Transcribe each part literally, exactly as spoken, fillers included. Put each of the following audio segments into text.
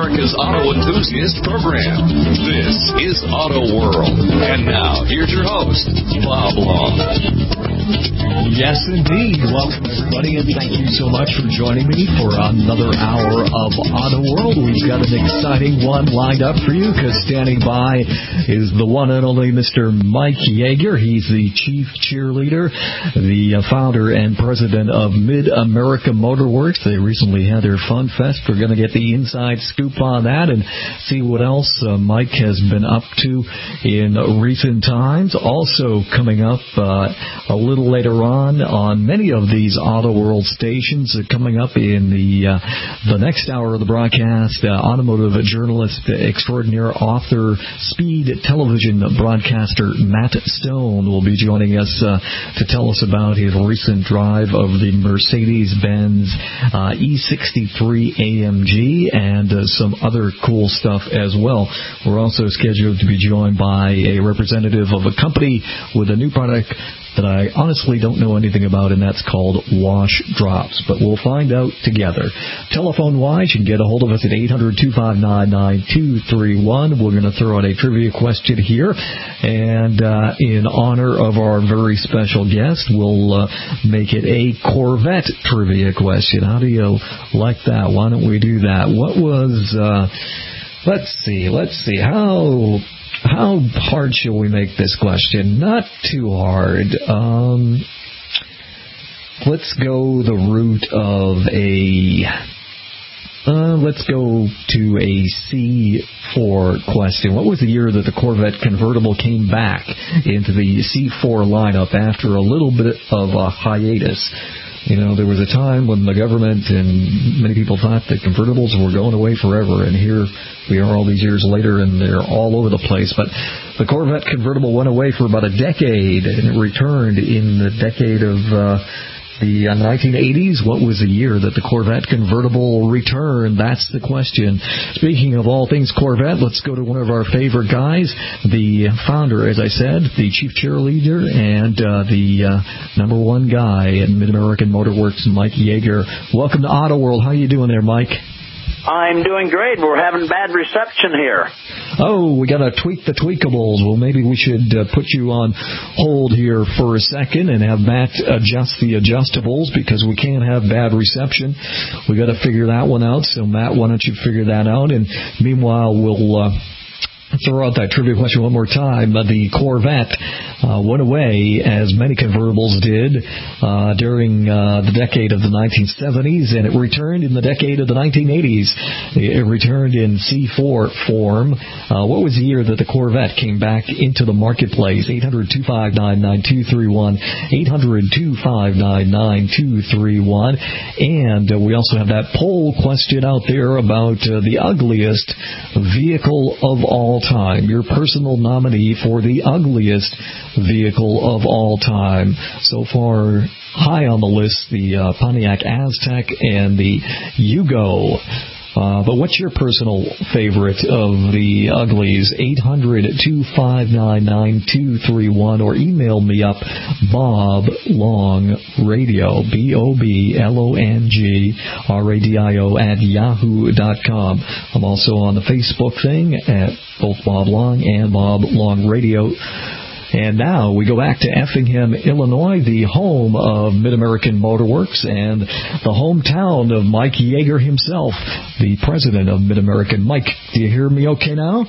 America's auto enthusiast program. This is Auto World. And now, here's your host, Bob Long. Yes, indeed. Welcome, everybody, and thank you so much for joining me for another hour of Auto World. We've got an exciting one lined up for you, because standing by is the one and only Mister Mike Yeager. He's the chief cheerleader, the founder and president of Mid-America Motorworks. They recently had their Fun Fest. We're going to get the inside scoop on that and see what else uh, Mike has been up to in recent times. Also coming up uh, a little later on on many of these Auto World stations, uh, coming up in the uh, the next hour of the broadcast, uh, automotive journalist extraordinaire, author, speed television broadcaster Matt Stone will be joining us uh, to tell us about his recent drive of the Mercedes-Benz uh, E sixty-three A M G and uh, some other cool stuff as well. We're also scheduled to be joined by a representative of a company with a new product that I honestly don't know anything about, and that's called Wash Drops. But we'll find out together. Telephone-wise, you can get a hold of us at eight hundred, two five nine, nine two three one. We're going to throw out a trivia question here, and uh, in honor of our very special guest, we'll uh, make it a Corvette trivia question. How do you like that? Why don't we do that? What was... Uh, let's see, let's see. How... How hard shall we make this question? Not too hard. Um, let's go the route of a... Uh, let's go to a C four question. What was the year that the Corvette convertible came back into the C four lineup after a little bit of a hiatus? You know, there was a time when the government and many people thought that convertibles were going away forever, and here we are all these years later, and they're all over the place. But the Corvette convertible went away for about a decade, and it returned in the decade of uh, the uh, nineteen eighties. What was the year that the Corvette convertible returned? That's the question. Speaking of all things Corvette, let's go to one of our favorite guys, the founder, as I said, the chief cheerleader, and uh, the uh, number one guy at Mid-American Motorworks, Mike Yeager. Welcome to Auto World. How you doing there, Mike? I'm doing great. We're having bad reception here. Oh, we got to tweak the tweakables. Well, maybe we should uh, put you on hold here for a second and have Matt adjust the adjustables, because we can't have bad reception. We got to figure that one out. So, Matt, why don't you figure that out? And meanwhile, we'll... Uh, throw out that trivia question one more time. Uh, the Corvette uh, went away, as many convertibles did, uh, during uh, the decade of the nineteen seventies, and it returned in the decade of the nineteen eighties. It returned in C four form. Uh, what was the year that the Corvette came back into the marketplace? eight hundred, two five nine, nine two three one, eight hundred, two five nine, nine two three one. And uh, we also have that poll question out there about uh, the ugliest vehicle of all time, your personal nominee for the ugliest vehicle of all time. So far, high on the list, the uh, Pontiac Aztek and the Yugo. Uh, but what's your personal favorite of the uglies? eight hundred, two five nine, nine two three one, or email me up, Bob Long Radio, B O B L O N G R A D I O at yahoo dot com. I'm also on the Facebook thing at both Bob Long and Bob Long Radio. And now we go back to Effingham, Illinois, the home of Mid-American Motorworks and the hometown of Mike Yeager himself, the president of Mid-American. Mike, do you hear me okay now?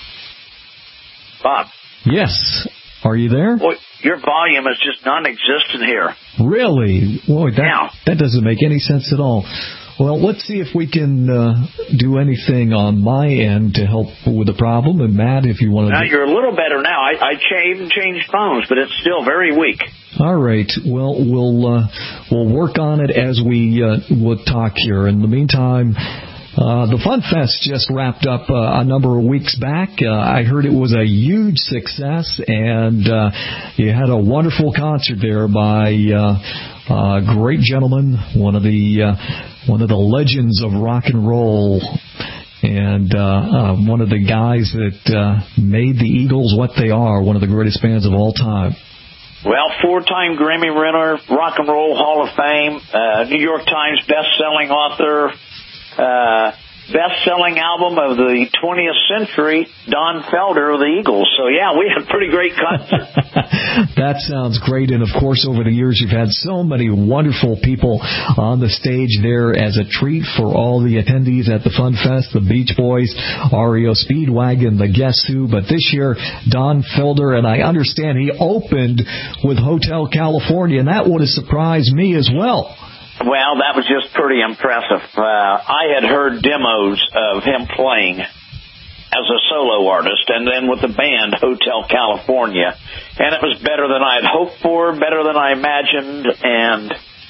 Bob. Yes. Are you there? Boy, your volume is just non-existent here. Really? Boy, that, now. that doesn't make any sense at all. Well, let's see if we can uh, do anything on my end to help with the problem. And, Matt, if you want to... Now, do... you're a little better now. I, I changed, changed phones, but it's still very weak. All right. Well, we'll, uh, we'll work on it as we uh, would talk here. In the meantime... Uh, the Fun Fest just wrapped up uh, a number of weeks back. Uh, I heard it was a huge success, and uh, you had a wonderful concert there by uh, a great gentleman, one of the uh, one of the legends of rock and roll, and uh, uh, one of the guys that uh, made the Eagles what they are, one of the greatest bands of all time. Well, four-time Grammy winner, Rock and Roll Hall of Fame, uh, New York Times best-selling author. Uh, best-selling album of the twentieth century, Don Felder of the Eagles. So, yeah, we had a pretty great concert. That sounds great. And, of course, over the years, you've had so many wonderful people on the stage there as a treat for all the attendees at the Fun Fest, the Beach Boys, R E O Speedwagon, the Guess Who. But this year, Don Felder, and I understand he opened with Hotel California, and that would have surprised me as well. Well, that was just pretty impressive. Uh, I had heard demos of him playing as a solo artist, and then with the band Hotel California, and it was better than I had hoped for, better than I imagined, and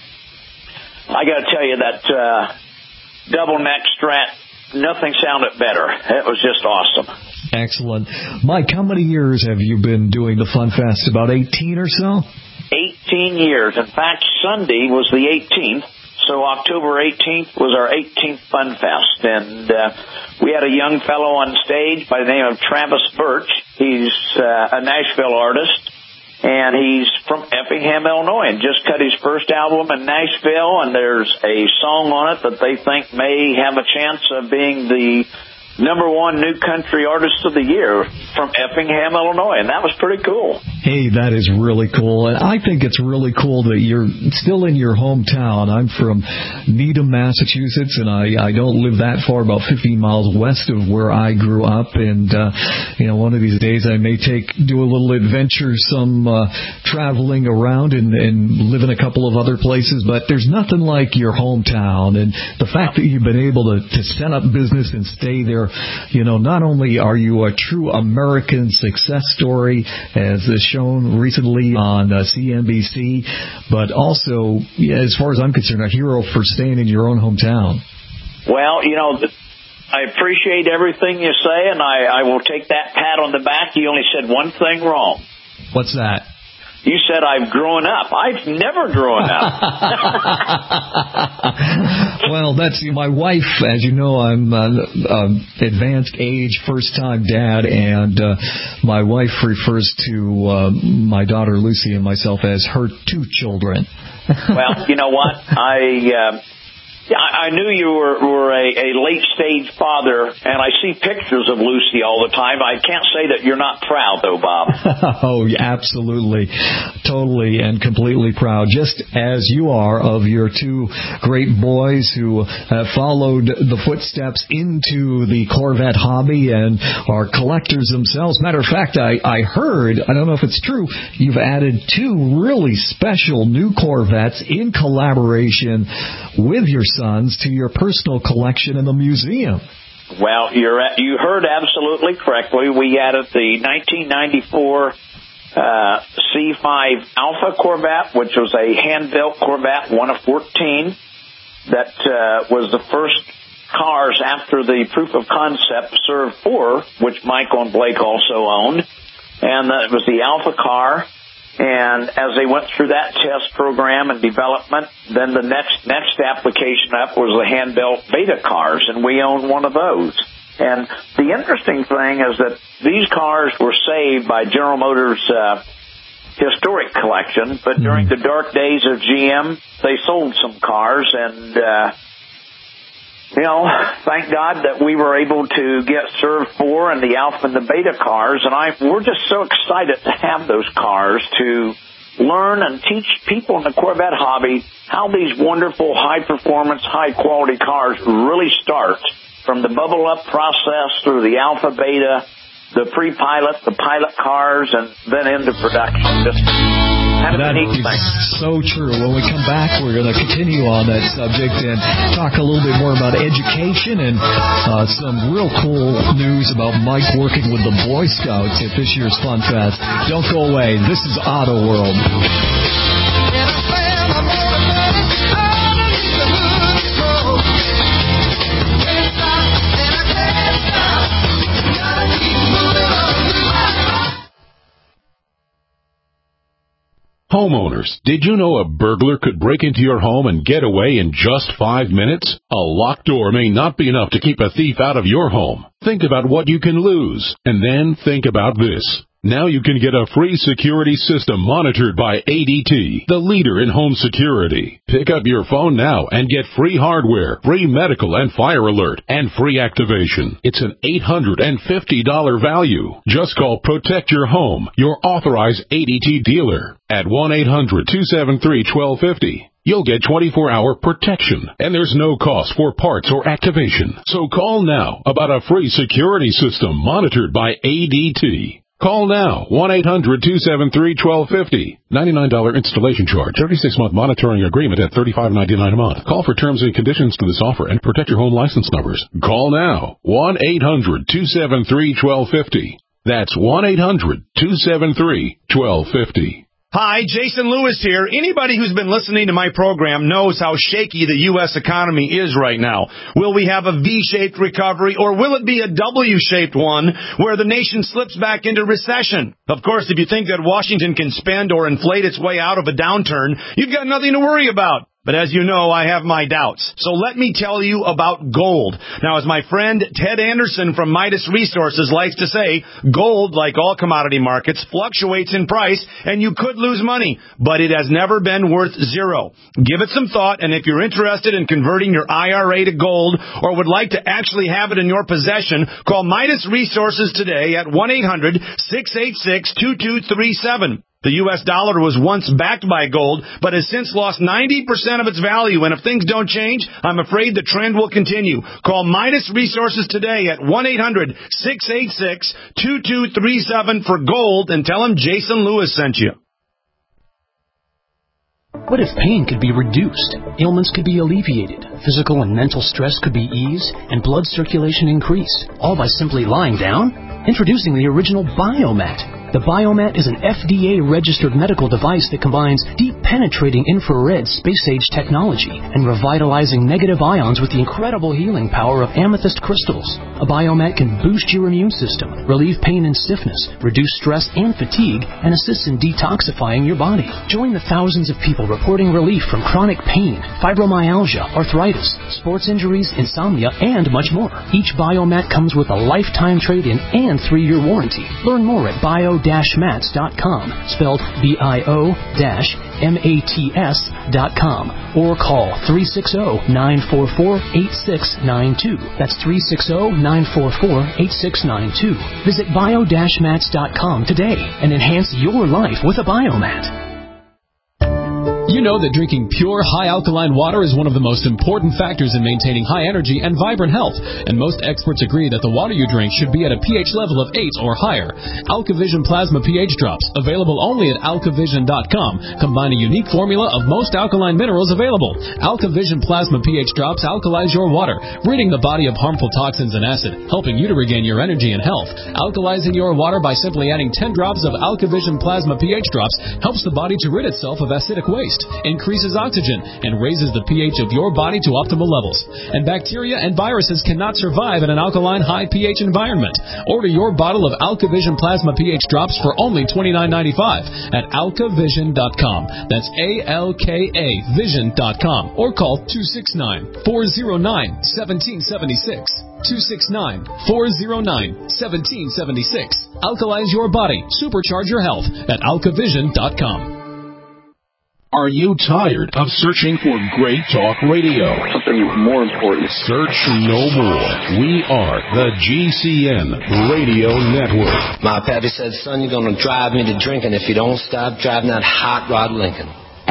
I got to tell you that uh, double neck strat, nothing sounded better. It was just awesome. Excellent. Mike, how many years have you been doing the Fun Fest? About eighteen or so? eighteen years. In fact, Sunday was the eighteenth, so October eighteenth was our eighteenth Fun Fest. And uh, we had a young fellow on stage by the name of Travis Birch. He's uh, a Nashville artist, and he's from Effingham, Illinois, and just cut his first album in Nashville, and there's a song on it that they think may have a chance of being the number one new country artist of the year from Effingham, Illinois, and that was pretty cool. Hey, that is really cool, and I think it's really cool that you're still in your hometown. I'm from Needham, Massachusetts, and I, I don't live that far, about fifteen miles west of where I grew up, and, uh, you know, one of these days I may take, do a little adventure, some uh, traveling around and, and live in a couple of other places, but there's nothing like your hometown, and the fact that you've been able to, to set up business and stay there. You know, not only are you a true American success story, as is shown recently on uh, C N B C, but also, yeah, as far as I'm concerned, a hero for staying in your own hometown. Well, you know, I appreciate everything you say, and I, I will take that pat on the back. You only said one thing wrong. What's that? You said I've grown up. I've never grown up. Well, that's my wife. As you know, I'm uh, um, advanced age, first-time dad, and uh, my wife refers to uh, my daughter Lucy and myself as her two children. Well, you know what? I... Uh, Yeah, I knew you were, were a, a late-stage father, and I see pictures of Lucy all the time. I can't say that you're not proud, though, Bob. Oh, absolutely. Totally and completely proud, just as you are of your two great boys who have followed the footsteps into the Corvette hobby and are collectors themselves. Matter of fact, I, I heard, I don't know if it's true, you've added two really special new Corvettes in collaboration with your sons to your personal collection in the museum. Well, you're at, you heard absolutely correctly. We added the nineteen ninety-four uh, C five Alpha Corvette, which was a hand-built Corvette, one of fourteen, that uh, was the first cars after the proof of concept Serve four, which Michael and Blake also owned, and uh, it was the Alpha car. And as they went through that test program and development, then the next next application up was the hand-built Beta cars, and we own one of those. And the interesting thing is that these cars were saved by General Motors' uh, historic collection, but during the dark days of G M, they sold some cars, and uh, you know, thank God that we were able to get Serve four and the Alpha and the Beta cars, and I we're just so excited to have those cars to learn and teach people in the Corvette hobby how these wonderful, high-performance, high-quality cars really start from the bubble-up process through the Alpha, Beta, the pre-pilot, the pilot cars, and then into production. Just kind of that a neat is thing. So true. When we come back, we're going to continue on that subject and talk a little bit more about education and uh, some real cool news about Mike working with the Boy Scouts at this year's Fun Fest. Don't go away. This is Auto World. Homeowners, did you know a burglar could break into your home and get away in just five minutes? A locked door may not be enough to keep a thief out of your home. Think about what you can lose, and then think about this. Now you can get a free security system monitored by A D T, the leader in home security. Pick up your phone now and get free hardware, free medical and fire alert, and free activation. It's an eight hundred fifty dollars value. Just call Protect Your Home, your authorized A D T dealer, at one eight hundred two seven three one two five zero. You'll get twenty-four hour protection, and there's no cost for parts or activation. So call now about a free security system monitored by A D T. Call now, one eight hundred two seven three one two five zero. ninety-nine dollars installation charge. thirty-six month monitoring agreement at thirty-five ninety-nine a month. Call for terms and conditions to this offer and protect your home license numbers. Call now, one eight hundred two seven three one two five zero. That's one eight hundred two seven three one two five zero. Hi, Jason Lewis here. Anybody who's been listening to my program knows how shaky the U S economy is right now. Will we have a V-shaped recovery, or will it be a W-shaped one where the nation slips back into recession? Of course, if you think that Washington can spend or inflate its way out of a downturn, you've got nothing to worry about. But as you know, I have my doubts. So let me tell you about gold. Now, as my friend Ted Anderson from Midas Resources likes to say, gold, like all commodity markets, fluctuates in price, and you could lose money, but it has never been worth zero. Give it some thought, and if you're interested in converting your I R A to gold or would like to actually have it in your possession, call Midas Resources today at one eight hundred six eight six two two three seven. The U S dollar was once backed by gold, but has since lost ninety percent of its value, and if things don't change, I'm afraid the trend will continue. Call Midas Resources today at one eight hundred six eight six two two three seven for gold and tell them Jason Lewis sent you. What if pain could be reduced, ailments could be alleviated, physical and mental stress could be eased, and blood circulation increased, all by simply lying down? Introducing the original Biomat. The Biomat is an F D A-registered medical device that combines deep penetrating infrared space-age technology and revitalizing negative ions with the incredible healing power of amethyst crystals. A Biomat can boost your immune system, relieve pain and stiffness, reduce stress and fatigue, and assist in detoxifying your body. Join the thousands of people reporting relief from chronic pain, fibromyalgia, arthritis, sports injuries, insomnia, and much more. Each Biomat comes with a lifetime trade-in and three-year warranty. Learn more at bio mats dot com, spelled B I O M A T S dot com, or call three six zero nine four four eight six nine two. That's three six zero nine four four eight six nine two. Visit bio mats dot com today and enhance your life with a Biomat. You know that drinking pure, high-alkaline water is one of the most important factors in maintaining high energy and vibrant health, and most experts agree that the water you drink should be at a pH level of eight or higher. AlkaVision Plasma pH Drops, available only at alkavision dot com, combine a unique formula of most alkaline minerals available. AlkaVision Plasma pH Drops alkalize your water, ridding the body of harmful toxins and acid, helping you to regain your energy and health. Alkalizing your water by simply adding ten drops of AlkaVision Plasma pH Drops helps the body to rid itself of acidic waste, increases oxygen, and raises the pH of your body to optimal levels. And bacteria and viruses cannot survive in an alkaline high pH environment. Order your bottle of AlkaVision Plasma pH Drops for only twenty-nine ninety-five at alkavision dot com. That's A L K A vision dot com. Or call two six nine four zero nine one seven seven six. two six nine four zero nine one seven seven six. Alkalize your body. Supercharge your health at alkavision dot com. Are you tired of searching for great talk radio? Something more important. Search no more. We are the G C N Radio Network. My pappy said, son, you're going to drive me to drinking if you don't stop driving that hot rod Lincoln.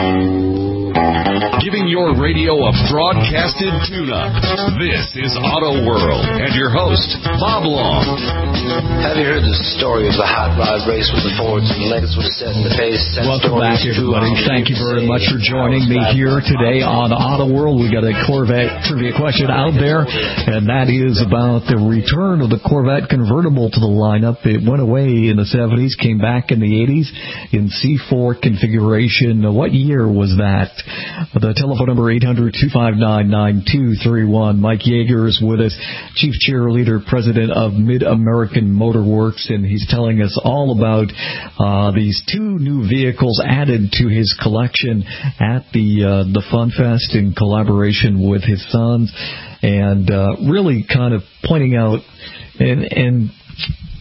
Giving your radio a broadcasted tune-up. This is Auto World and your host, Bob Long. Have you heard the story of the hot rod race with the Fords and legs were set in the face? Welcome back, everybody. Thank you very much for joining me here today on Auto World. We got a Corvette trivia question out there, and that is about the return of the Corvette convertible to the lineup. It went away in the seventies, came back in the eighties in C four configuration. What year was that? The telephone number eight hundred two five nine nine two three one. Mike Yeager is with us, Chief Cheerleader, President of Mid-American Motor Works, and he's telling us all about uh, these two new vehicles added to his collection at the uh, the Fun Fest in collaboration with his sons, and uh, really kind of pointing out and and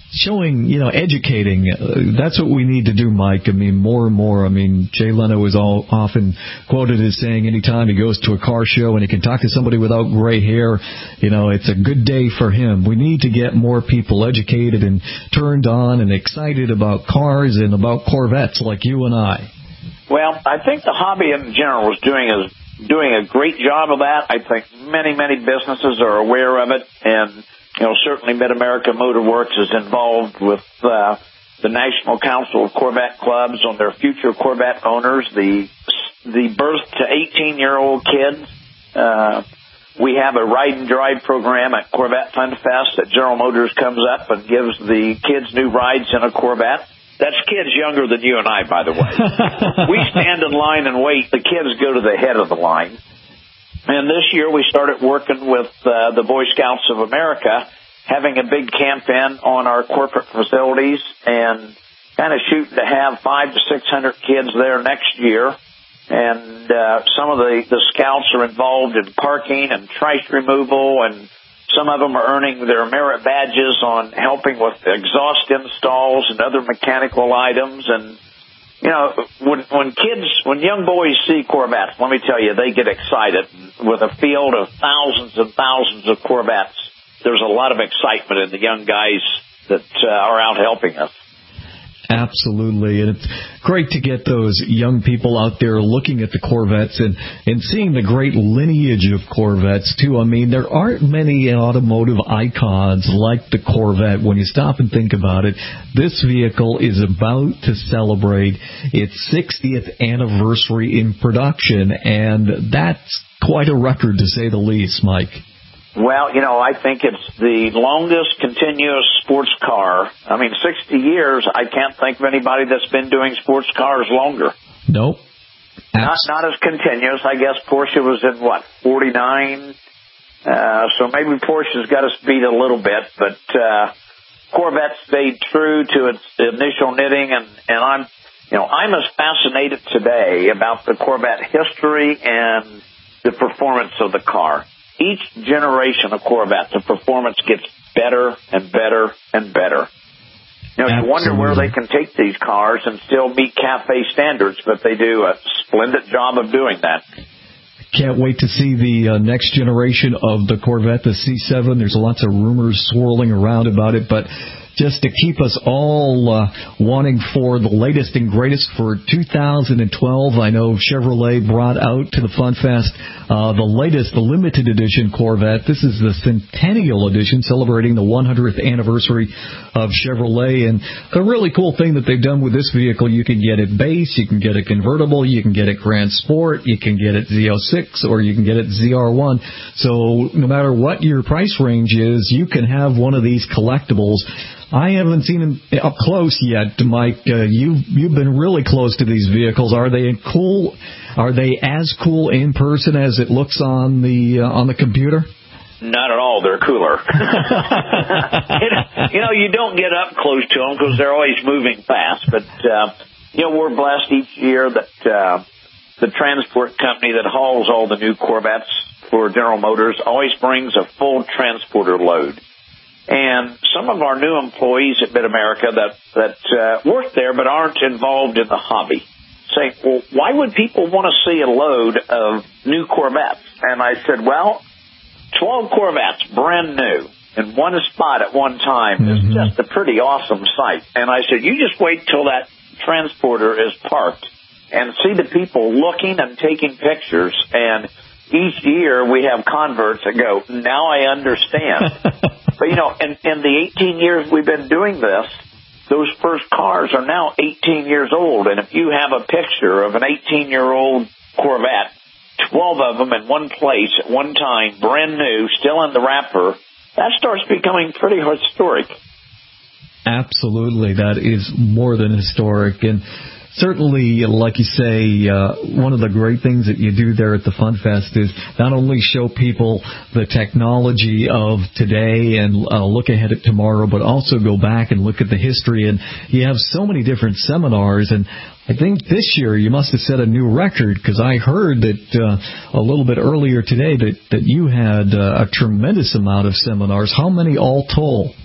showing, you know, educating. Uh, that's what we need to do, Mike. I mean, more and more. I mean, Jay Leno is all often quoted as saying anytime he goes to a car show and he can talk to somebody without gray hair, you know, it's a good day for him. We need to get more people educated and turned on and excited about cars and about Corvettes like you and I. Well, I think the hobby in general is doing a, doing a great job of that. I think many, many businesses are aware of it, and, you know, certainly Mid-America Motor Works is involved with uh, the National Council of Corvette Clubs on their future Corvette owners, the the birth to eighteen-year-old kids. Uh, we have a ride and drive program at Corvette Fun Fest that General Motors comes up and gives the kids new rides in a Corvette. That's kids younger than you and I, by the way. We stand in line and wait. The kids go to the head of the line. And this year we started working with uh, the Boy Scouts of America, having a big camp-in on our corporate facilities and kind of shooting to have five to six hundred kids there next year. And uh, some of the, the scouts are involved in parking and trash removal, and some of them are earning their merit badges on helping with exhaust installs and other mechanical items. And, you know, when, when kids, when young boys see Corvettes, let me tell you, they get excited. With a field of thousands and thousands of Corvettes, there's a lot of excitement in the young guys that uh, are out helping us. Absolutely, and it's great to get those young people out there looking at the Corvettes and, and seeing the great lineage of Corvettes, too. I mean, there aren't many automotive icons like the Corvette. When you stop and think about it, this vehicle is about to celebrate its sixtieth anniversary in production, and that's quite a record, to say the least, Mike. Well, you know, I think it's the longest continuous sports car. I mean, sixty years, I can't think of anybody that's been doing sports cars longer. Nope. Not not as continuous. I guess Porsche was in, what, forty-nine? Uh, so maybe Porsche's got us beat a little bit, but uh, Corvette stayed true to its initial knitting, and, and I'm, you know, I'm as fascinated today about the Corvette history and the performance of the car. Each generation of Corvette, the performance gets better and better and better. You know, Absolutely. You wonder where they can take these cars and still meet cafe standards, but they do a splendid job of doing that. Can't wait to see the uh, next generation of the Corvette, the C seven. There's lots of rumors swirling around about it, but just to keep us all uh, wanting for the latest and greatest for two thousand twelve. I know Chevrolet brought out to the Fun Fest uh, the latest, the limited edition Corvette. This is the Centennial Edition, celebrating the one hundredth anniversary of Chevrolet. And the really cool thing that they've done with this vehicle, you can get it base, you can get it convertible, you can get it Grand Sport, you can get it Z oh six, or you can get it Z R one. So no matter what your price range is, you can have one of these collectibles. I haven't seen them up close yet, Mike. Uh, you you've been really close to these vehicles. Are they cool? Are they as cool in person as it looks on the uh, on the computer? Not at all. They're cooler. You know, you don't get up close to them because they're always moving fast. But uh, you know, we're blessed each year that uh, the transport company that hauls all the new Corvettes for General Motors always brings a full transporter load. And some of our new employees at Mid-America that, that uh, work there but aren't involved in the hobby say, well, why would people want to see a load of new Corvettes? And I said, well, twelve Corvettes, brand new, in one spot at one time is mm-hmm. just a pretty awesome sight. And I said, you just wait till that transporter is parked and see the people looking and taking pictures. And each year we have converts that go, now I understand. But, you know, in, in the eighteen years we've been doing this, those first cars are now eighteen years old. And if you have a picture of an eighteen-year-old Corvette, twelve of them in one place at one time, brand new, still in the wrapper, that starts becoming pretty historic. Absolutely. That is more than historic. And certainly, like you say, uh, one of the great things that you do there at the Fun Fest is not only show people the technology of today and uh, look ahead at tomorrow, but also go back and look at the history. And you have so many different seminars. And I think this year you must have set a new record, because I heard that uh, a little bit earlier today that, that you had uh, a tremendous amount of seminars. How many all told?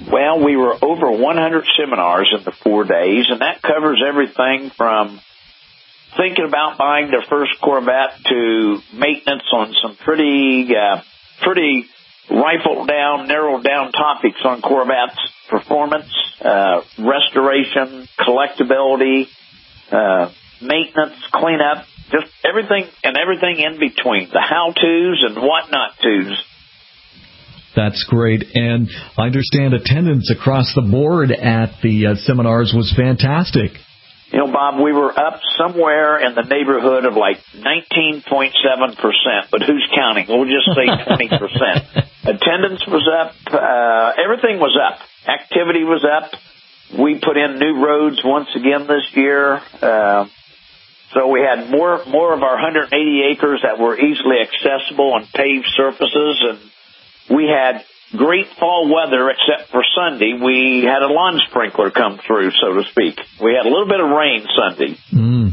Well, we were over one hundred seminars in the four days, and that covers everything from thinking about buying their first Corvette to maintenance on some pretty, uh, pretty rifled down, narrowed down topics on Corvettes, performance, uh, restoration, collectability, uh, maintenance, cleanup, just everything and everything in between, the how-tos and what not tos. That's great. And I understand attendance across the board at the uh, seminars was fantastic. You know, Bob, we were up somewhere in the neighborhood of like nineteen point seven percent, but who's counting? We'll just say twenty percent. Attendance was up. Uh, everything was up. Activity was up. We put in new roads once again this year. Uh, so we had more, more of our one hundred eighty acres that were easily accessible on paved surfaces, and we had great fall weather, except for Sunday. We had a lawn sprinkler come through, so to speak. We had a little bit of rain Sunday. Mm.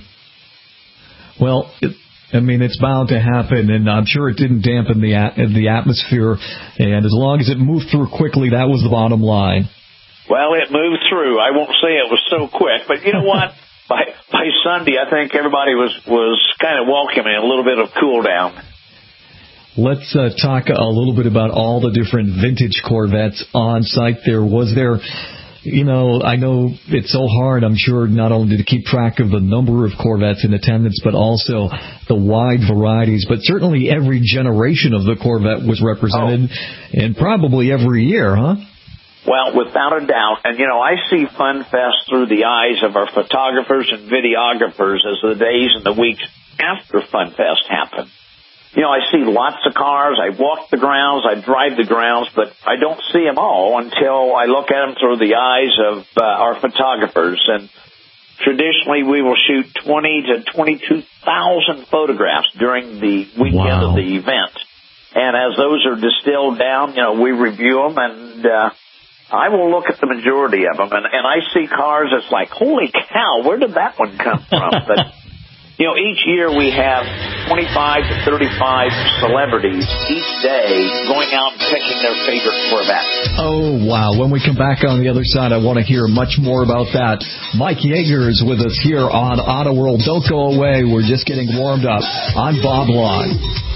Well, it, I mean, it's bound to happen, and I'm sure it didn't dampen the the atmosphere. And as long as it moved through quickly, that was the bottom line. Well, it moved through. I won't say it was so quick, but you know what? by by Sunday, I think everybody was was kind of welcoming a little bit of cool down. Let's uh, talk a little bit about all the different vintage Corvettes on site there. Was there, you know, I know it's so hard, I'm sure, not only to keep track of the number of Corvettes in attendance, but also the wide varieties. But certainly every generation of the Corvette was represented, oh. and probably every year, huh? Well, without a doubt. And, you know, I see Fun Fest through the eyes of our photographers and videographers as the days and the weeks after Fun Fest happen. You know, I see lots of cars, I walk the grounds, I drive the grounds, but I don't see them all until I look at them through the eyes of uh, our photographers. And traditionally, we will shoot twenty to twenty-two thousand photographs during the weekend wow. of the event. And as those are distilled down, you know, we review them, and uh, I will look at the majority of them. And, and I see cars that's like, holy cow, where did that one come from? But you know, each year we have twenty-five to thirty-five celebrities each day going out and picking their favorite Corvette. Oh, wow. When we come back on the other side, I want to hear much more about that. Mike Yeager is with us here on Auto World. Don't go away. We're just getting warmed up. I'm Bob Long.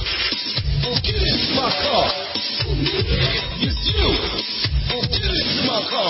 Get into my car. It's you. Get into my car.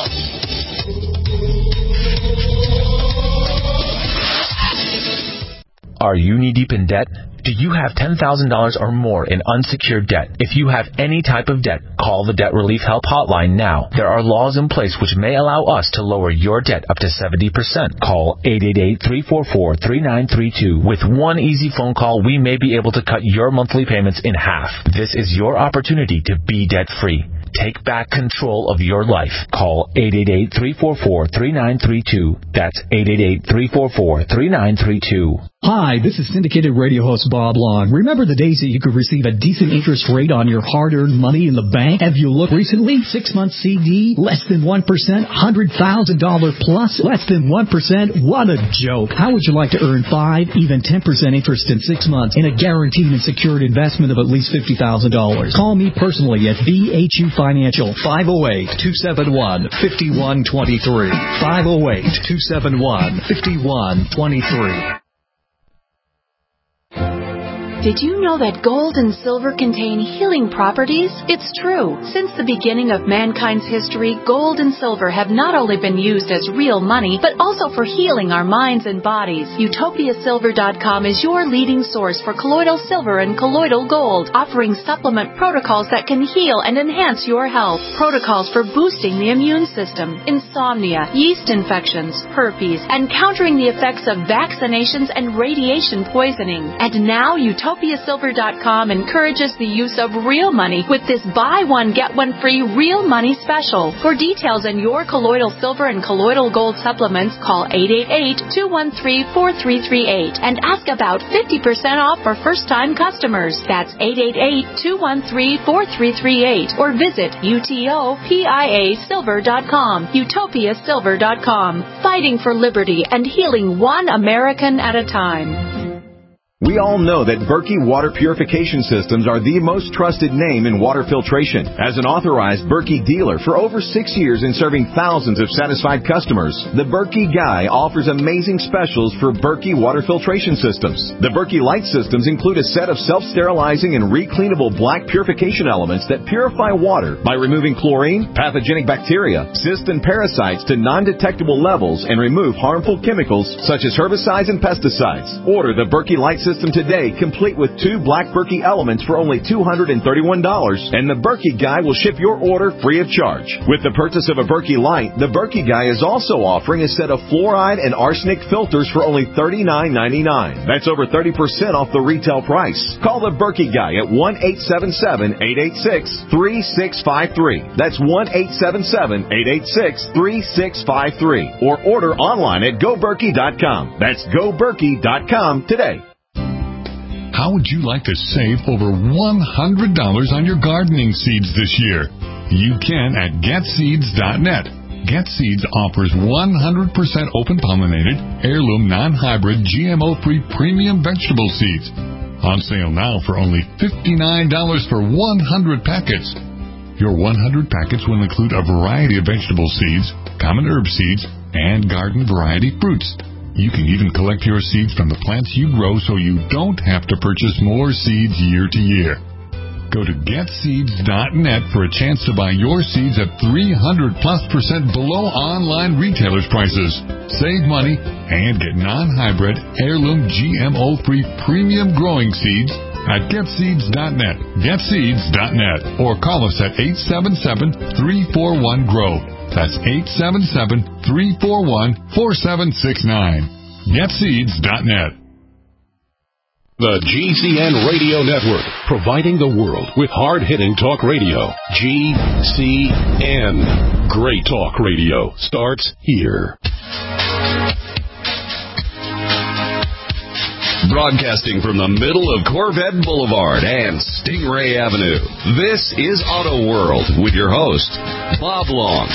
Are you knee-deep in debt? Do you have ten thousand dollars or more in unsecured debt? If you have any type of debt, call the Debt Relief Help Hotline now. There are laws in place which may allow us to lower your debt up to seventy percent. Call eight eight eight, three four four, three nine three two. With one easy phone call, we may be able to cut your monthly payments in half. This is your opportunity to be debt-free. Take back control of your life. Call eight eight eight, three four four, three nine three two. That's eight eight eight, three four four, three nine three two. Hi, this is syndicated radio host Bob Long. Remember the days that you could receive a decent interest rate on your hard-earned money in the bank? Have you looked recently? Six-month C D, less than one percent, one hundred thousand dollars plus, less than one percent? What a joke. How would you like to earn five, even ten percent interest in six months in a guaranteed and secured investment of at least fifty thousand dollars? Call me personally at B H U Financial, five oh eight, two seven one, five one two three, five oh eight, two seven one, five one two three. Did you know that gold and silver contain healing properties? It's true. Since the beginning of mankind's history, gold and silver have not only been used as real money, but also for healing our minds and bodies. Utopia Silver dot com is your leading source for colloidal silver and colloidal gold, offering supplement protocols that can heal and enhance your health. Protocols for boosting the immune system, insomnia, yeast infections, herpes, and countering the effects of vaccinations and radiation poisoning. And now Utopia Utopia Silver dot com encourages the use of real money with this buy one, get one free real money special. For details on your colloidal silver and colloidal gold supplements, call eight eight eight, two one three, four three three eight and ask about fifty percent off for first-time customers. That's eight eight eight, two one three, four three three eight or visit Utopia Silver dot com. Utopia Silver dot com. Fighting for liberty and healing one American at a time. We all know that Berkey Water Purification Systems are the most trusted name in water filtration. As an authorized Berkey dealer for over six years and serving thousands of satisfied customers, the Berkey Guy offers amazing specials for Berkey Water Filtration Systems. The Berkey Light Systems include a set of self-sterilizing and recleanable black purification elements that purify water by removing chlorine, pathogenic bacteria, cysts, and parasites to non-detectable levels and remove harmful chemicals such as herbicides and pesticides. Order the Berkey Light System today, complete with two black Berkey elements for only two hundred thirty-one dollars, and the Berkey Guy will ship your order free of charge. With the purchase of a Berkey Light, the Berkey Guy is also offering a set of fluoride and arsenic filters for only thirty-nine ninety-nine. That's over thirty percent off the retail price. Call the Berkey Guy at one eight seven seven, eight eight six, three six five three. That's one eight seven seven, eight eight six, three six five three. Or order online at go berkey dot com. That's go berkey dot com today. How would you like to save over one hundred dollars on your gardening seeds this year? You can at get seeds dot net. GetSeeds offers one hundred percent open-pollinated, heirloom, non-hybrid, G M O-free premium vegetable seeds. On sale now for only fifty-nine dollars for one hundred packets. Your one hundred packets will include a variety of vegetable seeds, common herb seeds, and garden variety fruits. You can even collect your seeds from the plants you grow so you don't have to purchase more seeds year to year. Go to get seeds dot net for a chance to buy your seeds at three hundred plus percent below online retailers' prices. Save money and get non-hybrid, heirloom, G M O-free premium growing seeds at get seeds dot net. get seeds dot net or call us at eight seven seven, three four one, G R O W. That's eight seven seven, three four one, four seven six nine. get seeds dot net. The G C N Radio Network, providing the world with hard-hitting talk radio. G C N. Great talk radio starts here. Broadcasting from the middle of Corvette Boulevard and Stingray Avenue, this is Auto World with your host, Bob Long.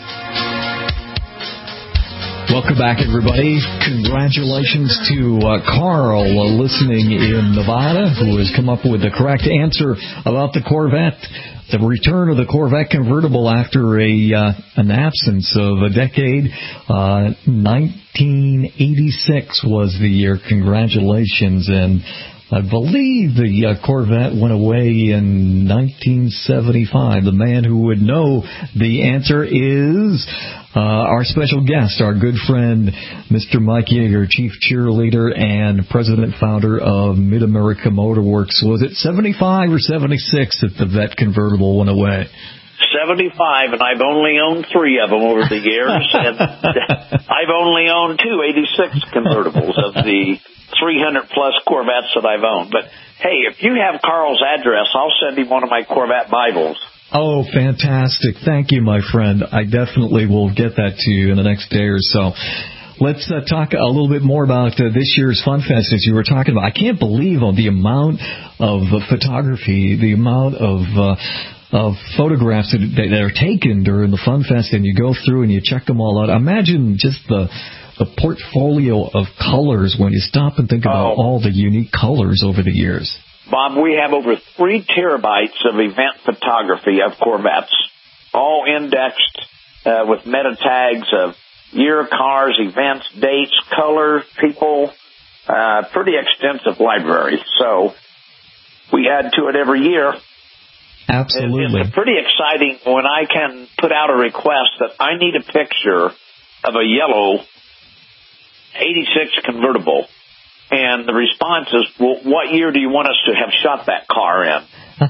Welcome back, everybody. Congratulations to uh, Carl uh, listening in Nevada, who has come up with the correct answer about the Corvette. The return of the Corvette convertible after a uh, an absence of a decade. Uh, nineteen eighty-six was the year. Congratulations. And I believe the uh, Corvette went away in nineteen seventy-five. The man who would know the answer is uh, our special guest, our good friend, Mister Mike Yeager, chief cheerleader and president founder of Mid-America Motor Works. Was it seventy-five or seventy-six that the Vette convertible went away? seventy-five, and I've only owned three of them over the years. And I've only owned two eighty-six convertibles of the three hundred plus Corvettes that I've owned. But, hey, if you have Carl's address, I'll send him one of my Corvette Bibles. Oh, fantastic. Thank you, my friend. I definitely will get that to you in the next day or so. Let's uh, talk a little bit more about uh, this year's Fun Fest, as you were talking about. I can't believe on the amount of uh, photography, the amount of uh, of photographs that, that are taken during the Fun Fest, and you go through and you check them all out. Imagine just the the portfolio of colors when you stop and think about oh. all the unique colors over the years. Bob, we have over three terabytes of event photography of Corvettes, all indexed uh, with meta tags of year, cars, events, dates, color, people, uh, pretty extensive library. So we add to it every year. Absolutely. It's pretty exciting when I can put out a request that I need a picture of a yellow eighty-six convertible. And the response is, well, what year do you want us to have shot that car in?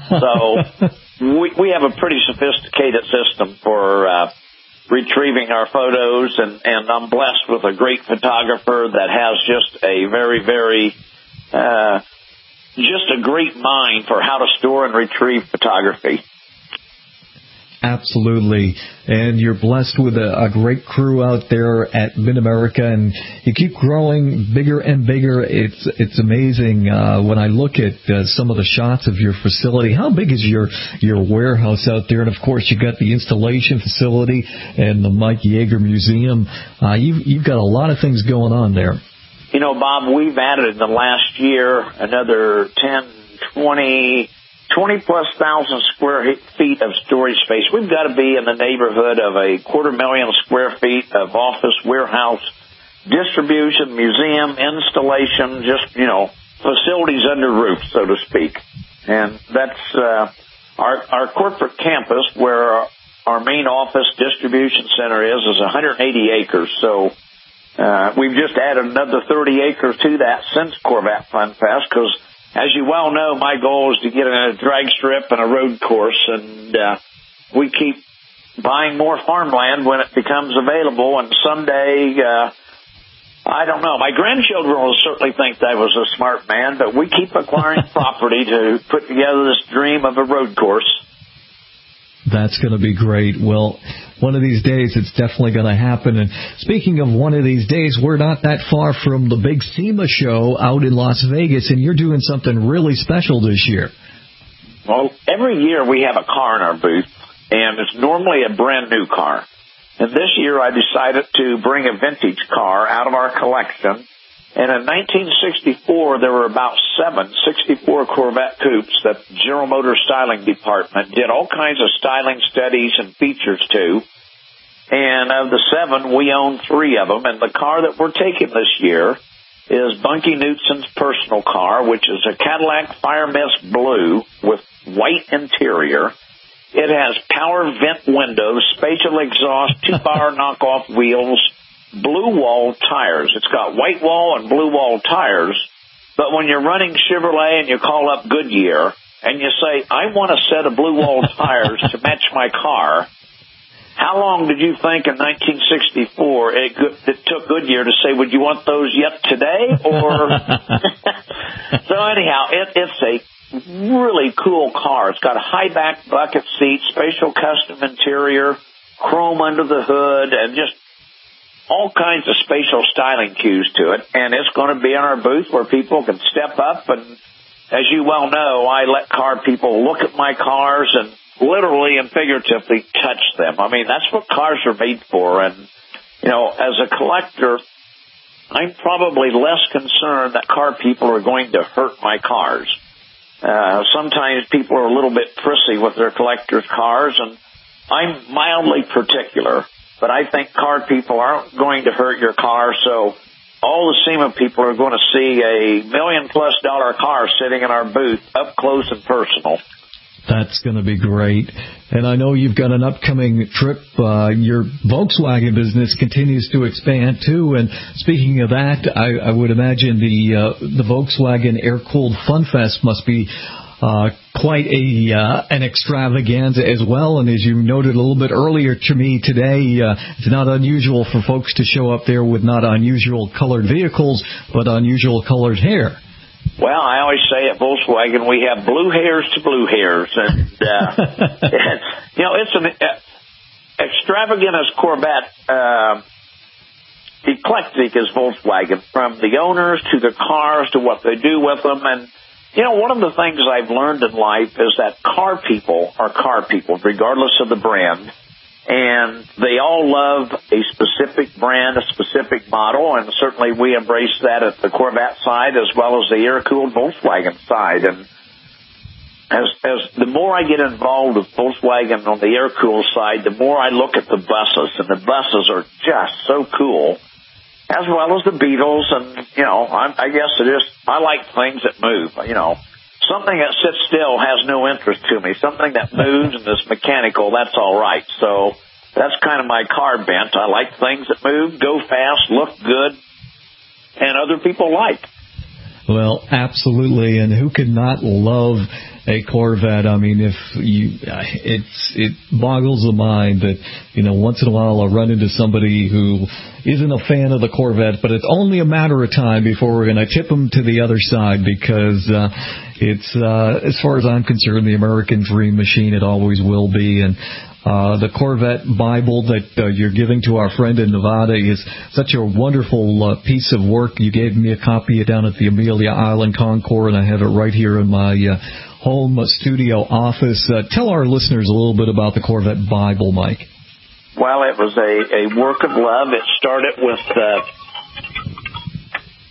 So we, we have a pretty sophisticated system for uh, retrieving our photos, and, and I'm blessed with a great photographer that has just a very, very, uh, just a great mind for how to store and retrieve photography. Absolutely. And you're blessed with a, a great crew out there at Mid-America, and you keep growing bigger and bigger. It's it's amazing uh, when I look at uh, some of the shots of your facility. How big is your, your warehouse out there? And, of course, you've got the installation facility and the Mike Yeager Museum. Uh, you've, you've got a lot of things going on there. you know, Bob, we've added in the last year another ten, twenty, twenty plus thousand square feet of storage space. We've got to be in the neighborhood of a quarter million square feet of office, warehouse, distribution, museum, installation, just, you know, facilities under roof, so to speak. And that's uh, our, our corporate campus, where our, our main office distribution center is, is one hundred eighty acres. So uh, we've just added another thirty acres to that since Corvette Fun Fest, because as you well know, my goal is to get in a drag strip and a road course, and uh, we keep buying more farmland when it becomes available, and someday, uh, I don't know, my grandchildren will certainly think that I was a smart man, but we keep acquiring property to put together this dream of a road course. That's going to be great. Well, one of these days it's definitely going to happen. And speaking of one of these days, we're not that far from the big SEMA show out in Las Vegas, and you're doing something really special this year. Well, every year we have a car in our booth, and it's normally a brand new car. And this year I decided to bring a vintage car out of our collection. And in nineteen sixty-four, there were about seven sixty-four Corvette coupes that the General Motors Styling Department did all kinds of styling studies and features to. And of the seven, we own three of them. And the car that we're taking this year is Bunky Knudsen's personal car, which is a Cadillac Fire Mist Blue with white interior. It has power vent windows, spatial exhaust, two-bar knockoff wheels, blue wall tires. It's got white wall and blue wall tires, but when you're running Chevrolet and you call up Goodyear and you say, I want a set of blue wall tires to match my car, how long did you think in nineteen sixty-four it, it took Goodyear to say, would you want those yet today? Or So anyhow, it, it's a really cool car. It's got a high back bucket seat, spatial custom interior, chrome under the hood, and just all kinds of spatial styling cues to it. And it's going to be in our booth where people can step up. And as you well know, I let car people look at my cars and literally and figuratively touch them. I mean, that's what cars are made for. And, you know, as a collector, I'm probably less concerned that car people are going to hurt my cars. Uh, sometimes people are a little bit prissy with their collector's cars, and I'm mildly particular. But I think car people aren't going to hurt your car, so all the SEMA people are going to see a million-plus dollar car sitting in our booth up close and personal. That's going to be great. And I know you've got an upcoming trip. Uh, your Volkswagen business continues to expand, too. And speaking of that, I, I would imagine the uh, the Volkswagen Air-Cooled Fun Fest must be uh, quite a uh, an extravaganza as well. And as you noted a little bit earlier to me today, uh, it's not unusual for folks to show up there with not unusual colored vehicles, but unusual colored hair. Well, I always say at Volkswagen we have blue hairs to blue hairs, and uh, it's, you know, it's an uh, extravagant as Corvette, uh, eclectic as Volkswagen, from the owners to the cars to what they do with them. And you know, one of the things I've learned in life is that car people are car people, regardless of the brand. And they all love a specific brand, a specific model, and certainly we embrace that at the Corvette side as well as the air-cooled Volkswagen side. And as, as the more I get involved with Volkswagen on the air-cooled side, the more I look at the buses, and the buses are just so cool, as well as the Beetles. And, you know, I, I guess it is, I like things that move, you know. Something that sits still has no interest to me. Something that moves and is mechanical, that's all right. So that's kind of my car bent. I like things that move, go fast, look good, and other people like. Well, absolutely. And who could not love a Corvette? I mean, if you, it's, it boggles the mind that, you know, once in a while I'll run into somebody who isn't a fan of the Corvette, but it's only a matter of time before we're going to tip them to the other side, because uh, it's, uh, as far as I'm concerned, the American dream machine. It always will be. And Uh, the Corvette Bible that uh, you're giving to our friend in Nevada is such a wonderful uh, piece of work. You gave me a copy down at the Amelia Island Concours, and I have it right here in my uh, home studio office. Uh, tell our listeners a little bit about the Corvette Bible, Mike. Well, it was a, a work of love. It started with uh,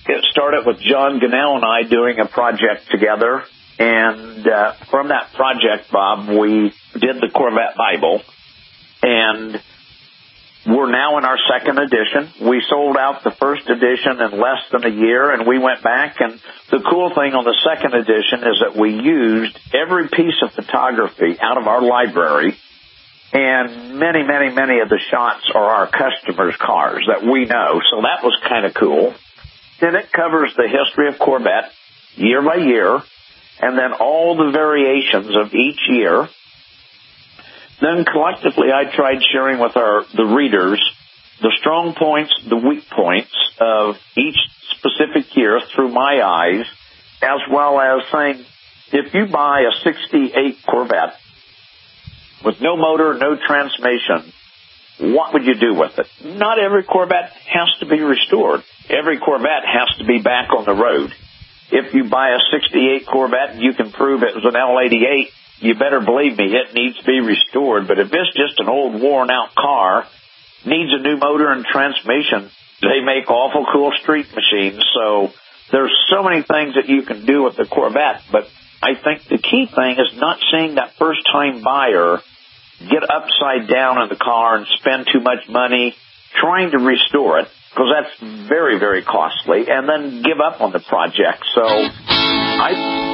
it started with John Gunnell and I doing a project together. And uh, from that project, Bob, we did the Corvette Bible. And we're now in our second edition. We sold out the first edition in less than a year, and we went back. And the cool thing on the second edition is that we used every piece of photography out of our library, and many, many, many of the shots are our customers' cars that we know. So that was kind of cool. Then it covers the history of Corvette year by year, and then all the variations of each year. Then collectively, I tried sharing with our the readers the strong points, the weak points of each specific year through my eyes, as well as saying, if you buy a sixty-eight Corvette with no motor, no transmission, what would you do with it? Not every Corvette has to be restored. Every Corvette has to be back on the road. If you buy a sixty-eight Corvette and you can prove it was an L eighty-eight, you better believe me, it needs to be restored. But if it's just an old worn-out car, needs a new motor and transmission, they make awful cool street machines. So there's so many things that you can do with the Corvette. But I think the key thing is not seeing that first-time buyer get upside down in the car and spend too much money trying to restore it, because that's very, very costly, and then give up on the project. So I...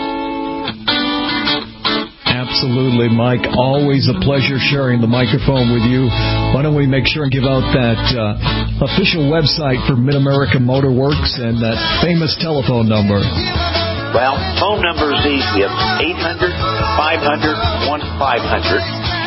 Absolutely, Mike. Always a pleasure sharing the microphone with you. Why don't we make sure and give out that uh, official website for Mid-America Motor Works and that famous telephone number? Well, phone number is easy. It's eight hundred, five hundred, fifteen hundred.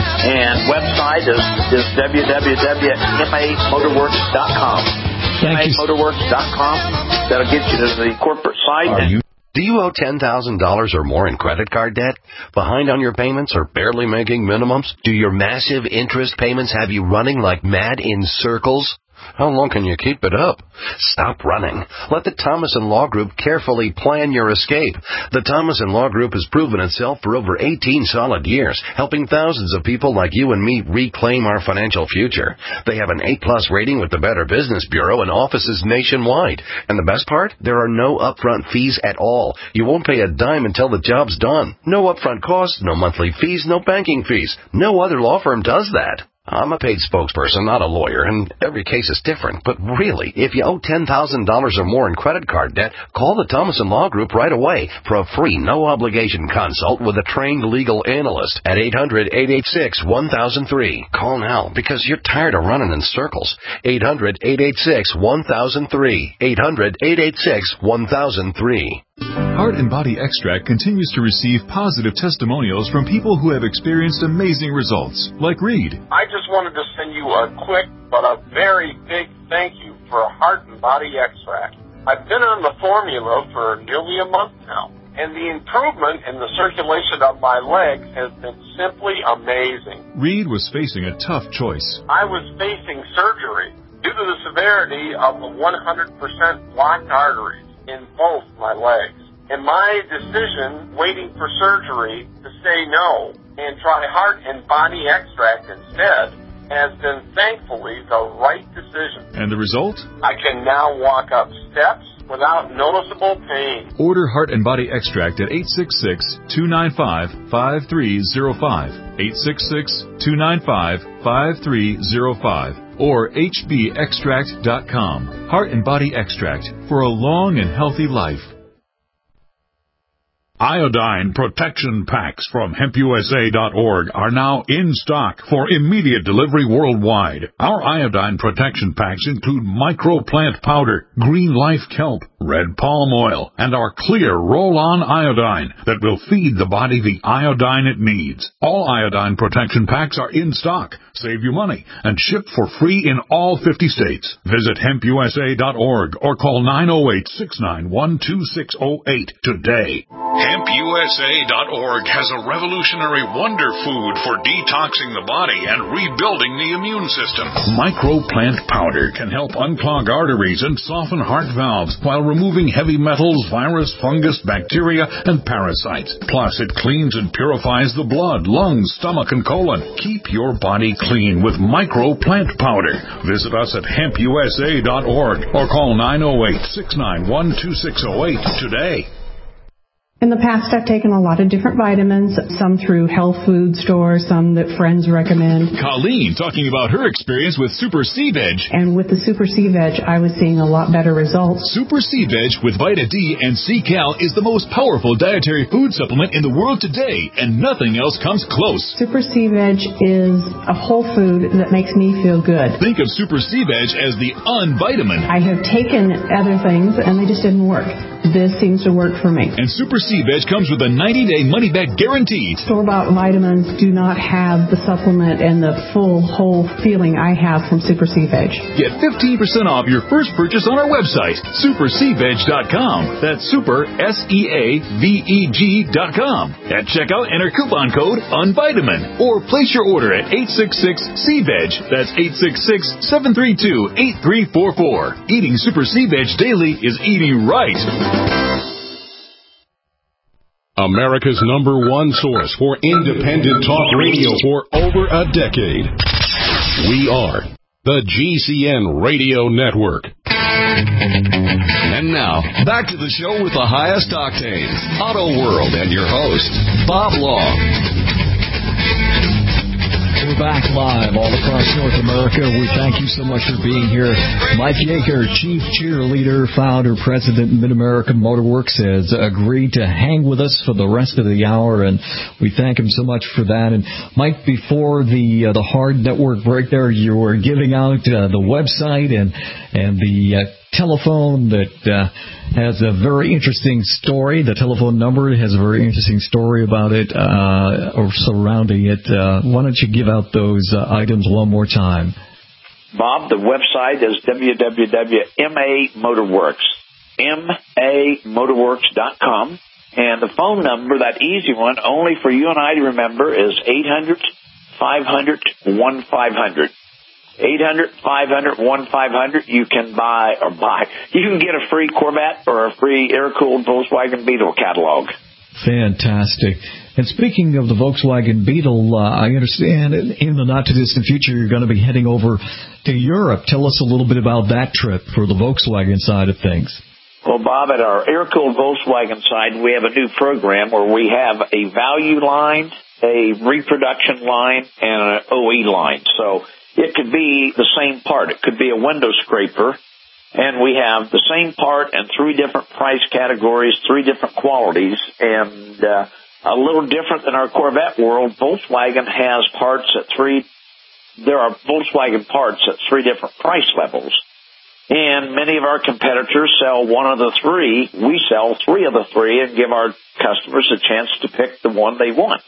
And website is, is w w w dot m a motorworks dot com. m a motorworks dot com. That'll get you to the corporate site. Are you Do you owe ten thousand dollars or more in credit card debt? Behind on your payments or barely making minimums? Do your massive interest payments have you running like mad in circles? How long can you keep it up? Stop running. Let the Thomas and Law Group carefully plan your escape. The Thomas and Law Group has proven itself for over eighteen solid years, helping thousands of people like you and me reclaim our financial future. They have an A plus rating with the Better Business Bureau and offices nationwide. And the best part? There are no upfront fees at all. You won't pay a dime until the job's done. No upfront costs, no monthly fees, no banking fees. No other law firm does that. I'm a paid spokesperson, not a lawyer, and every case is different. But really, if you owe ten thousand dollars or more in credit card debt, call the Thomas and Law Group right away for a free, no-obligation consult with a trained legal analyst at eight hundred, eight eight six, one thousand three. Call now because you're tired of running in circles. eight hundred, eight eight six, one thousand three. eight hundred, eight eight six, one thousand three. Heart and Body Extract continues to receive positive testimonials from people who have experienced amazing results, like Reed. I just wanted to send you a quick but a very big thank you for Heart and Body Extract. I've been on the formula for nearly a month now, and the improvement in the circulation of my legs has been simply amazing. Reed was facing a tough choice. I was facing surgery due to the severity of the one hundred percent blocked arteries in both my legs. And my decision, waiting for surgery, to say no and try Heart and Body Extract instead, has been thankfully the right decision. And the result? I can now walk up steps without noticeable pain. Order Heart and Body Extract at eight six six, two nine five, five three zero five, eight six six, two nine five, five three zero five, or h b extract dot com. Heart and Body Extract for a long and healthy life. Iodine protection packs from hemp u s a dot org are now in stock for immediate delivery worldwide. Our iodine protection packs include microplant powder, green life kelp, red palm oil, and our clear roll-on iodine that will feed the body the iodine it needs. All iodine protection packs are in stock. Save you money and ship for free in all fifty states. Visit hemp u s a dot org or call nine oh eight, six nine one, two six oh eight today. hemp U S A dot org has a revolutionary wonder food for detoxing the body and rebuilding the immune system. Microplant powder can help unclog arteries and soften heart valves while removing heavy metals, virus, fungus, bacteria, and parasites. Plus, it cleans and purifies the blood, lungs, stomach, and colon. Keep your body clean with Microplant powder. Visit us at hemp U S A dot org or call nine oh eight, six nine one, two six oh eight today. In the past, I've taken a lot of different vitamins, some through health food stores, some that friends recommend. Colleen talking about her experience with Super C-Veg. And with the Super C-Veg, I was seeing a lot better results. Super C-Veg with Vita D and C-Cal is the most powerful dietary food supplement in the world today, and nothing else comes close. Super C-Veg is a whole food that makes me feel good. Think of Super C-Veg as the unvitamin. I have taken other things, and they just didn't work. This seems to work for me. And Super C-Veg comes with a ninety-day money-back guarantee. Store-bought vitamins do not have the supplement and the full, whole feeling I have from Super C-Veg. Get fifteen percent off your first purchase on our website, super c veg dot com. That's super, S E A V E G dot com. At checkout, enter coupon code UNVITAMIN. Or place your order at eight six six C veg. That's eight six six, seven three two, eight three four four. Eating Super C-Veg daily is eating right. America's number one source for independent talk radio for over a decade. We are the G C N Radio Network. And now, back to the show with the highest octanes, Auto World, and your host, Bob Law. We're back live all across North America. We thank you so much for being here. Mike Yeager, Chief Cheerleader, Founder, President, Mid-American Motorworks, has agreed to hang with us for the rest of the hour, and we thank him so much for that. And Mike, before the uh, the hard network break there, you were giving out uh, the website and, and the uh, telephone that uh, has a very interesting story. The telephone number has a very interesting story about it uh, or surrounding it. Uh, why don't you give out those uh, items one more time? Bob, the website is w w w dot m a motorworks, m a motorworks dot com. And the phone number, that easy one, only for you and I to remember, is eight hundred, five hundred, fifteen hundred. eight hundred, five hundred, fifteen hundred. You can buy, or buy, you can get a free Corvette or a free air-cooled Volkswagen Beetle catalog. Fantastic. And speaking of the Volkswagen Beetle, uh, I understand in the not-too-distant future you're going to be heading over to Europe. Tell us a little bit about that trip for the Volkswagen side of things. Well, Bob, at our air-cooled Volkswagen side, we have a new program where we have a value line, a reproduction line, and an O E line. So it could be the same part. It could be a window scraper, and we have the same part and three different price categories, three different qualities, and uh, a little different than our Corvette world. Volkswagen has parts at three, there are Volkswagen parts at three different price levels, and many of our competitors sell one of the three. We sell three of the three and give our customers a chance to pick the one they want.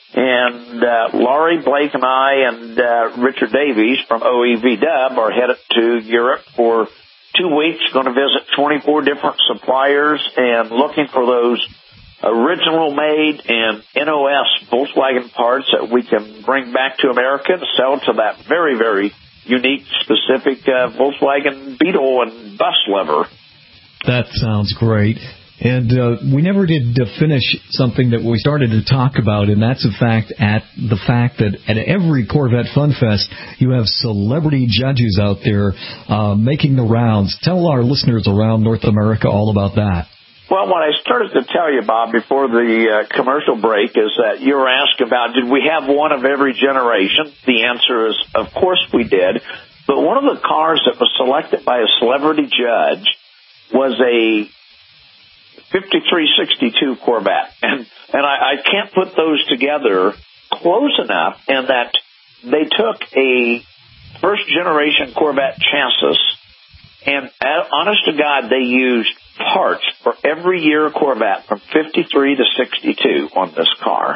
And uh, Laurie, Blake, and I, and uh, Richard Davies from O E V Dub are headed to Europe for two weeks, going to visit twenty-four different suppliers and looking for those original made and N O S Volkswagen parts that we can bring back to America to sell to that very, very unique, specific uh, Volkswagen Beetle and bus lever. That sounds great. And uh, we never did uh, finish something that we started to talk about, and that's the fact at the fact that at every Corvette Fun Fest, you have celebrity judges out there uh, making the rounds. Tell our listeners around North America all about that. Well, what I started to tell you, Bob, before the uh, commercial break is that you were asked about, did we have one of every generation? The answer is, of course we did. But one of the cars that was selected by a celebrity judge was a fifty-three sixty-two Corvette. And and I, I can't put those together close enough in that they took a first-generation Corvette chassis, and uh, honest to God, they used parts for every year Corvette from fifty-three to sixty-two on this car.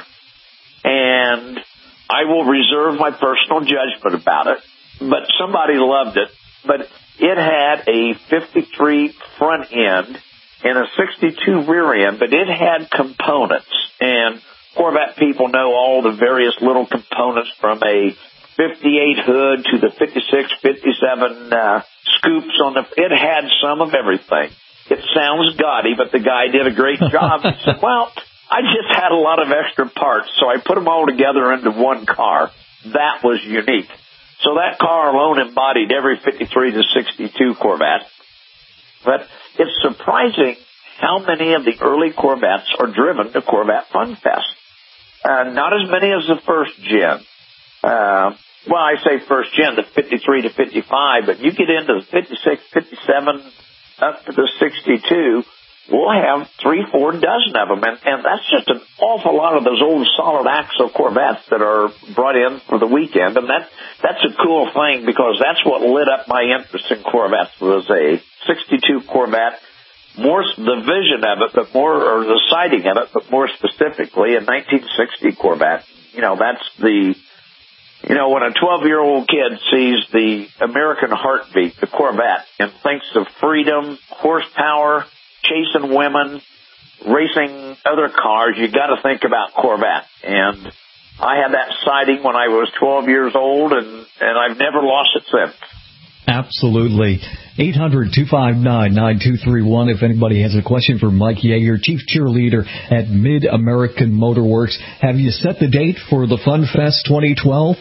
And I will reserve my personal judgment about it, but somebody loved it. But it had a fifty-three front end in a sixty-two rear end, but it had components. And Corvette people know all the various little components from a fifty-eight hood to the fifty-six, fifty-seven uh, scoops on the. It had some of everything. It sounds gaudy, but the guy did a great job. He said, well, I just had a lot of extra parts, so I put them all together into one car. That was unique. So that car alone embodied every fifty-three to sixty-two Corvette. But it's surprising how many of the early Corvettes are driven to Corvette Fun Fest. Uh, not as many as the first gen. Uh, well, I say first gen, the fifty-three to fifty-five, but you get into the fifty-six, fifty-seven, up to the sixty-two, we'll have three, four dozen of them. And, and that's just an awful lot of those old solid axle Corvettes that are brought in for the weekend. And that that's a cool thing because that's what lit up my interest in Corvettes was a sixty-two Corvette. More the vision of it, but more, or the sighting of it, but more specifically, a nineteen sixty Corvette. You know, that's the, you know, when a twelve-year-old kid sees the American heartbeat, the Corvette, and thinks of freedom, horsepower, chasing women, racing other cars, you got to think about Corvette. And I had that sighting when I was twelve years old, and, and I've never lost it since. Absolutely. eight hundred, two five nine, nine two three one. If anybody has a question for Mike Yeager, Chief Cheerleader at Mid-American Motor Works. Have you set the date for the Fun Fest twenty twelve?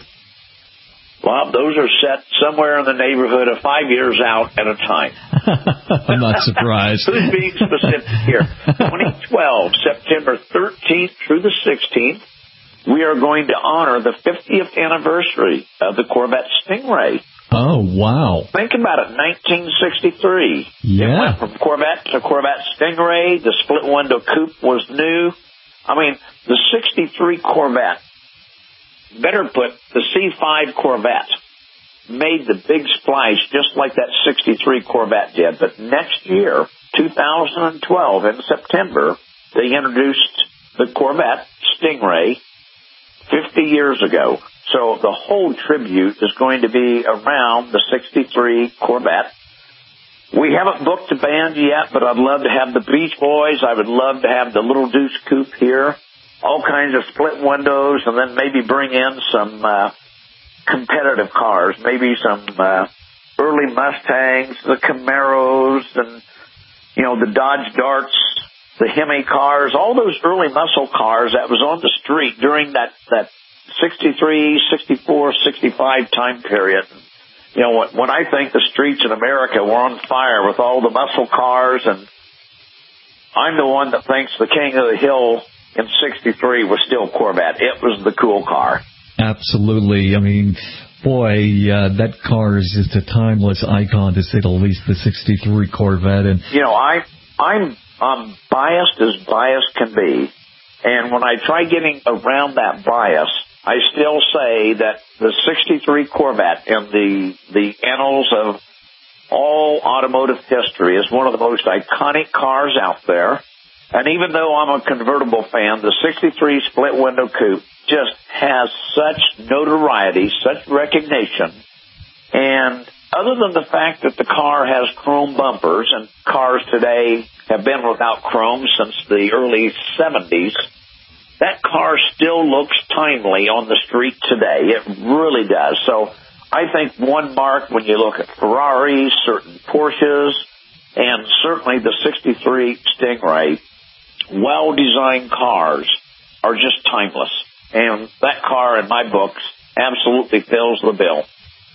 Well, those are set somewhere in the neighborhood of five years out at a time. I'm not surprised. Who's being specific here? twenty twelve, September thirteenth through the sixteenth, we are going to honor the fiftieth anniversary of the Corvette Stingray. Oh, wow. Think about it, nineteen sixty-three. Yeah. It went from Corvette to Corvette Stingray. The split-window coupe was new. I mean, the sixty-three Corvette, better put, the C five Corvette, made the big splash just like that sixty-three Corvette did. But next year, two thousand twelve, in September, they introduced the Corvette Stingray fifty years ago. So the whole tribute is going to be around the sixty-three Corvette. We haven't booked a band yet, but I'd love to have the Beach Boys. I would love to have the Little Deuce Coupe here. All kinds of split windows, and then maybe bring in some uh, competitive cars, maybe some uh, early Mustangs, the Camaros, and, you know, the Dodge Darts, the Hemi cars, all those early muscle cars that was on the street during that, that sixty-three, sixty-four, sixty-five time period. You know, when I think the streets in America were on fire with all the muscle cars, and I'm the one that thinks the king of the hill in sixty-three was still Corvette. It was the cool car. Absolutely. I mean, boy, uh, that car is just a timeless icon, to say the least, the sixty-three Corvette. And you know, I, I'm, I'm biased as biased can be. And when I try getting around that bias, I still say that the sixty-three Corvette in the, the annals of all automotive history is one of the most iconic cars out there. And even though I'm a convertible fan, the sixty-three split window coupe just has such notoriety, such recognition. And other than the fact that the car has chrome bumpers, and cars today have been without chrome since the early seventies, that car still looks timely on the street today. It really does. So I think one mark when you look at Ferraris, certain Porsches, and certainly the sixty-three Stingray, well-designed cars are just timeless. And that car, in my books, absolutely fills the bill.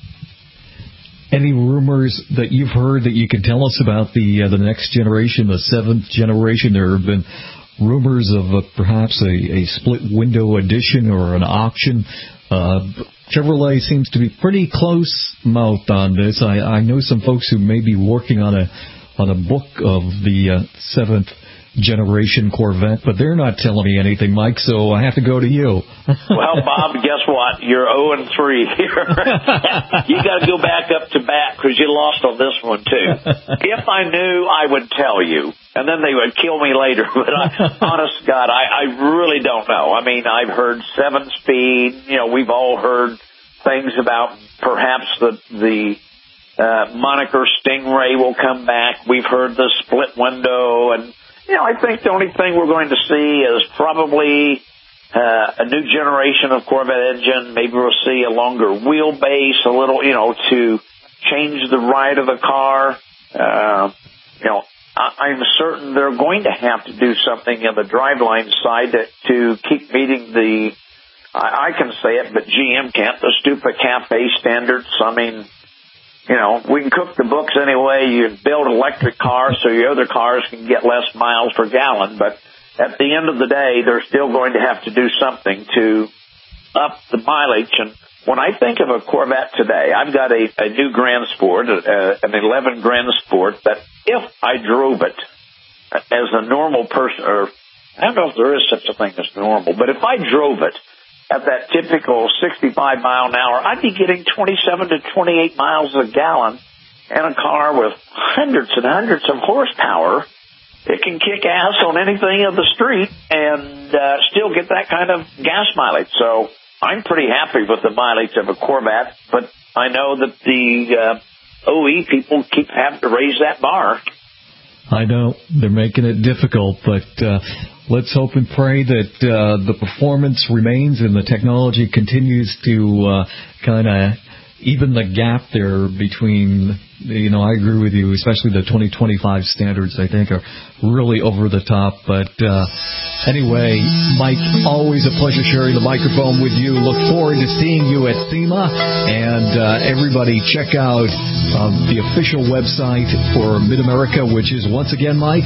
Any rumors that you've heard that you can tell us about the uh, the next generation, the seventh generation? There have been rumors of uh, perhaps a, a split window edition or an auction. Uh, Chevrolet seems to be pretty close-mouthed on this. I, I know some folks who may be working on a on a book of the uh, seventh generation Corvette, but they're not telling me anything, Mike, so I have to go to you. Well, Bob, guess what? You're oh and three here. You got to go back up to bat because you lost on this one, too. If I knew, I would tell you, and then they would kill me later. But I, honest God, I, I really don't know. I mean, I've heard seven-speed. You know, we've all heard things about perhaps the the uh, moniker Stingray will come back. We've heard the split window. And, you know, I think the only thing we're going to see is probably uh, a new generation of Corvette engine. Maybe we'll see a longer wheelbase, a little, you know, to change the ride of the car. Uh, you know, I, I'm certain they're going to have to do something in the driveline side to, to keep meeting the, I, I can say it, but G M can't, the Stupa Cafe standards. I mean, you know, we can cook the books anyway. You build electric cars so your other cars can get less miles per gallon. But at the end of the day, they're still going to have to do something to up the mileage. And when I think of a Corvette today, I've got a, a new Grand Sport, uh, an eleven Grand Sport, that if I drove it as a normal person, or I don't know if there is such a thing as normal, but if I drove it at that typical sixty-five mile an hour, I'd be getting twenty-seven to twenty-eight miles a gallon. And a car with hundreds and hundreds of horsepower, it can kick ass on anything in the street and uh, still get that kind of gas mileage. So I'm pretty happy with the mileage of a Corvette, but I know that the uh, O E people keep having to raise that bar. I know they're making it difficult, but uh, let's hope and pray that uh, the performance remains and the technology continues to uh, kind of even the gap there between, you know, I agree with you, especially the twenty twenty-five standards, I think, are really over the top. But uh, anyway, Mike, always a pleasure sharing the microphone with you. Look forward to seeing you at SEMA. And uh, everybody check out um, the official website for Mid-America, which is, once again, Mike?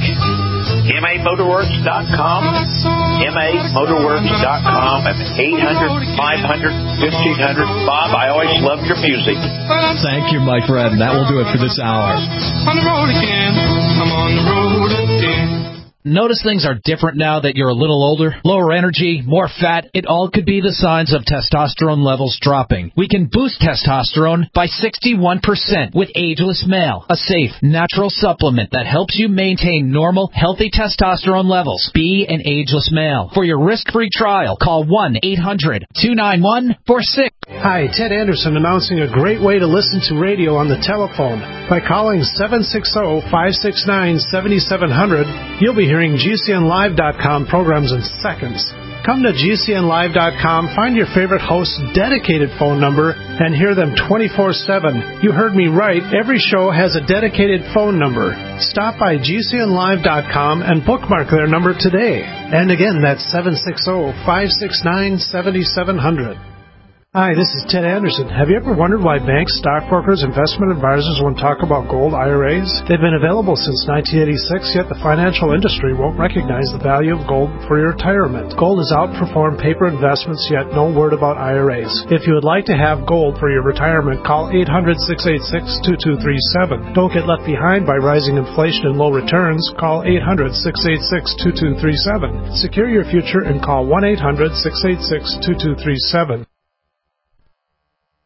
M A Motorworks dot com, M A Motorworks dot com, and eight hundred, five hundred, fifteen hundred. Bob, I always love your music. Thank you, my friend. That will do it for this hour. On the road again. I'm on the road again. Notice things are different now that you're a little older? Lower energy, more fat, it all could be the signs of testosterone levels dropping. We can boost testosterone by sixty-one percent with Ageless Male, a safe, natural supplement that helps you maintain normal, healthy testosterone levels. Be an Ageless Male. For your risk-free trial, call one eight hundred, two nine one, four six. Hi, Ted Anderson announcing a great way to listen to radio on the telephone. By calling seven six zero, five six nine, seven seven zero zero, you'll be hearing G C N live dot com programs in seconds. Come to G C N live dot com, find your favorite host's dedicated phone number, and hear them twenty-four seven. You heard me right. Every show has a dedicated phone number. Stop by G C N live dot com and bookmark their number today. And again, that's seven six zero, five six nine, seven seven zero zero. Hi, this is Ted Anderson. Have you ever wondered why banks, stockbrokers, investment advisors won't talk about gold I R As? They've been available since nineteen eighty-six, yet the financial industry won't recognize the value of gold for your retirement. Gold has outperformed paper investments, yet no word about I R As. If you would like to have gold for your retirement, call eight hundred, six eight six, two two three seven. Don't get left behind by rising inflation and low returns. Call eight hundred, six eight six, two two three seven. Secure your future and call one eight hundred, six eight six, two two three seven.